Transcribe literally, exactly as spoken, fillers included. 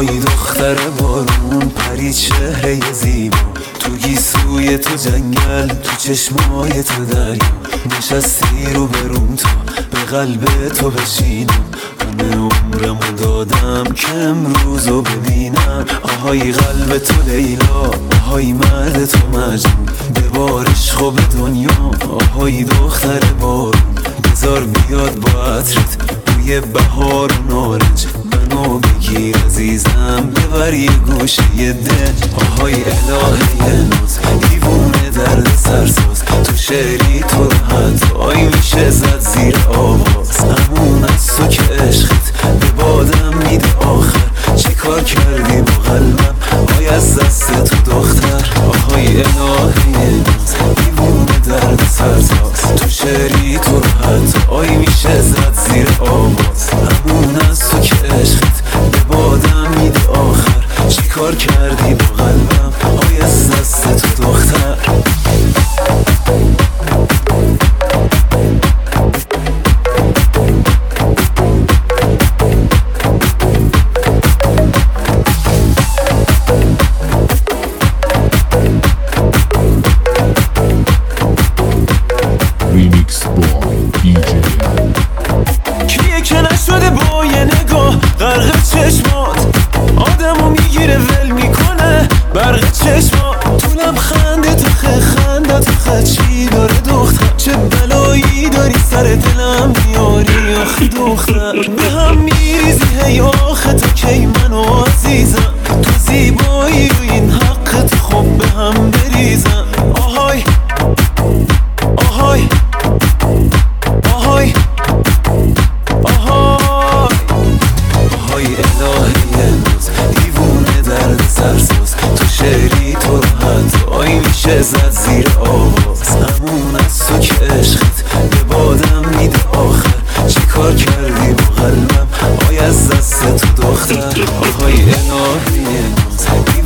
آهای دختر بارون، پری چهره زیبا، تو گیسوی تو جنگل، تو چشمای تو دریا. نشستی رو بروم تا به قلب تو بشینم، همه عمرمو دادم که امروزو ببینم. آهای قلب تو لیلا، آهای مرد تو مجنون، ببارش خوب دنیا. آهای دختر بارون، بذار بیاد با عطرت بوی بهار و نارنج، منو بگیر عزیزم ببر یه گوشه یه دل. آهای الهه ناز، دیوونه درد سرساز، تو شعری تو راحت آی میشه زد زیر آواز. همون از تو که عشقت به بادم میده آخر، چی کار کردی با قلبم آی از دست تو دختر. آهای الهه ناز، دیوونه درد سرساز، تو شعری تو راحت آی میشه زد زیر آواز. همون از تو که عشقت به بادم میده آخر، چی کار کردی با قلبم آی از دست تو دختر. ریمیکس با دی جی کیه که نشده با یه نگاه غرق چشمات، آدمو میگیره ول میکنه برق چشمات. تو لبخنده تو خه خنده تو خه چی داره دختر، چه بلایی داری سر دلم میاری آخی دختر. به هم میریزی هی آخه تا کی منو عزیزم، تو زیبایی و این حقت خب به هم بریزم. آهای آهای آهای آهای آهای الهه ناز، دیوونه درد سرساز، تو شعری تو راحت آی میشه زد زیر آواز. همون از تو که عشقت به بادم میده آخر، چی کار کردی با قلبم آی از دست تو دختر. آهای الهه ناز،